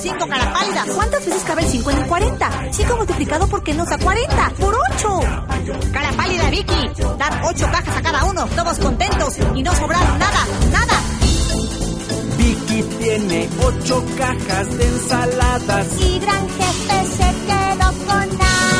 5, cara pálida. ¿Cuántas veces cabe el 5 en el 40? 5 multiplicado por qué nos da 40. ¡Por 8! Cara pálida, Vicky. Dar 8 cajas a cada uno, todos contentos y no sobraron nada. Vicky tiene 8 cajas de ensaladas. Y Gran Jefe se quedó con nada.